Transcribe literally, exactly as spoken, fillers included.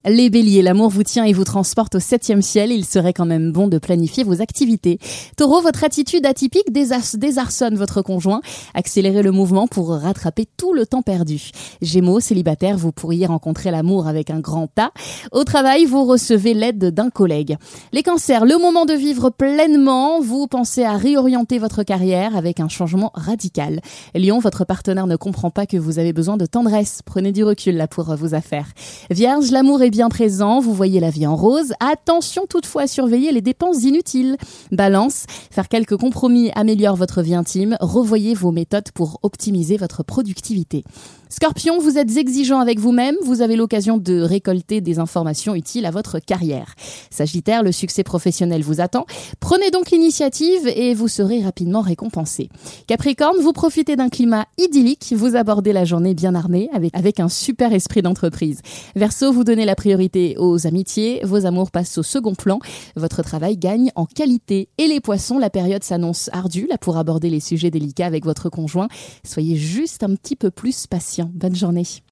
Les béliers, l'amour vous tient et vous transporte au septième ciel. Il serait quand même bon de planifier vos activités. Taureau, votre attitude atypique désar- désarçonne votre conjoint. Accélérez le mouvement pour rattraper tout le temps perdu. Gémeaux, célibataire, vous pourriez rencontrer l'amour avec un grand A. Au travail, vous recevez l'aide d'un collègue. Les cancers, le moment de vivre pleinement. Vous pensez à réorienter votre carrière avec un changement radical. Lion, votre partenaire ne comprend pas que vous avez besoin de tendresse. Prenez du recul là pour vos affaires. Vierge, l'amour est bien présent, vous voyez la vie en rose. Attention toutefois à surveiller les dépenses inutiles. Balance, faire quelques compromis améliore votre vie intime. Revoyez vos méthodes pour optimiser votre productivité. Scorpion, vous êtes exigeant avec vous-même, vous avez l'occasion de récolter des informations utiles à votre carrière. Sagittaire, le succès professionnel vous attend. Prenez donc l'initiative et vous serez rapidement récompensé. Capricorne, vous profitez d'un climat idyllique, vous abordez la journée bien armé avec, avec un super esprit d'entreprise. Verseau, vous donnez la priorité aux amitiés, vos amours passent au second plan, votre travail gagne en qualité. Et les poissons, la période s'annonce ardue là pour aborder les sujets délicats avec votre conjoint. Soyez juste un petit peu plus patient. Bonne journée.